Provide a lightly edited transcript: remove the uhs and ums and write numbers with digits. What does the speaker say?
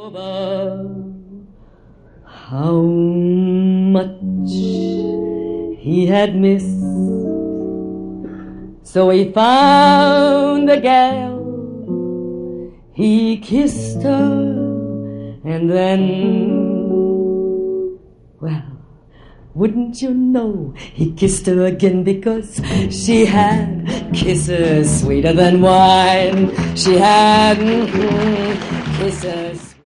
How much he had missed. So he found a gal, he kissed her, and then, well, wouldn't you know, he kissed her again because she had kisses sweeter than wine. She had kisses